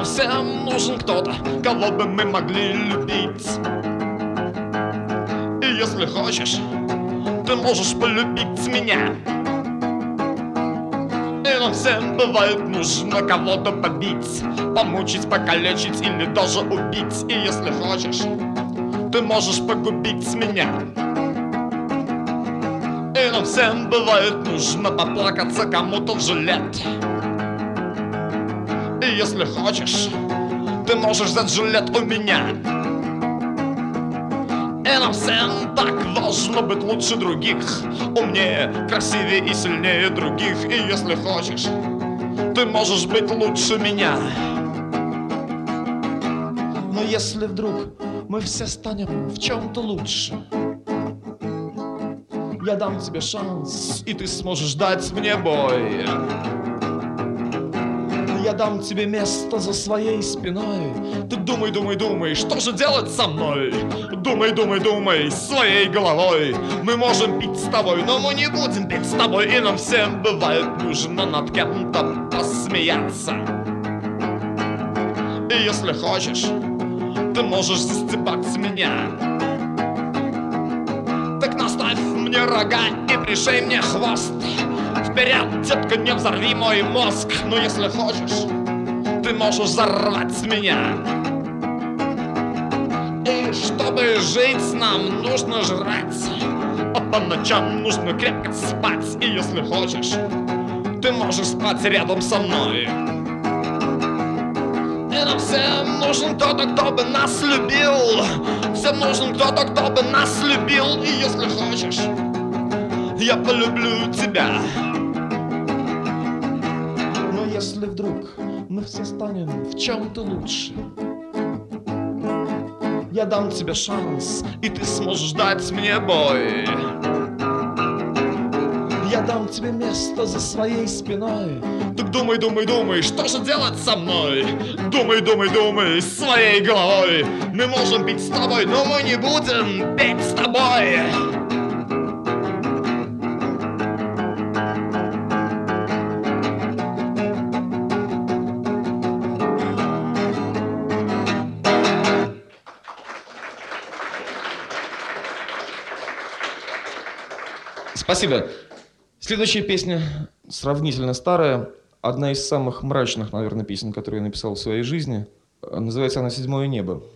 нам всем нужен кто-то, кого бы мы могли любить. И если хочешь, ты можешь полюбить меня. И нам всем бывает нужно кого-то побить, помучить, покалечить или даже убить. И если хочешь, ты можешь погубить меня. И нам всем бывает нужно поплакаться кому-то в жилет. И если хочешь, ты можешь взять жилет у меня. И нам всем так важно быть лучше других, умнее, красивее и сильнее других. И если хочешь, ты можешь быть лучше меня. Но если вдруг мы все станем в чем-то лучше, я дам тебе шанс, и ты сможешь дать мне бой. Я дам тебе место за своей спиной. Ты думай, думай, думай, что же делать со мной? Думай, думай, думай своей головой. Мы можем пить с тобой, но мы не будем пить с тобой. И нам всем бывает нужно над кем-то посмеяться. И если хочешь, ты можешь застебать меня. Так наставь мне рога и пришей мне хвост. Вперед, детка, не взорви мой мозг. Но если хочешь, ты можешь взорвать меня. И чтобы жить, нам нужно жрать, а по ночам нужно крепко спать. И если хочешь, ты можешь спать рядом со мной. И нам всем нужен кто-то, кто бы нас любил. Всем нужен кто-то, кто бы нас любил. И если хочешь, я полюблю тебя. Но если вдруг мы все станем в чем-то лучше, я дам тебе шанс, и ты сможешь дать мне бой. Я дам тебе место за своей спиной. Так думай, думай, думай, что же делать со мной? Думай, думай, думай своей головой. Мы можем пить с тобой, но мы не будем петь с тобой. Спасибо. Следующая песня сравнительно старая. Одна из самых мрачных, наверное, песен, которые я написал в своей жизни. Называется она «Седьмое небо».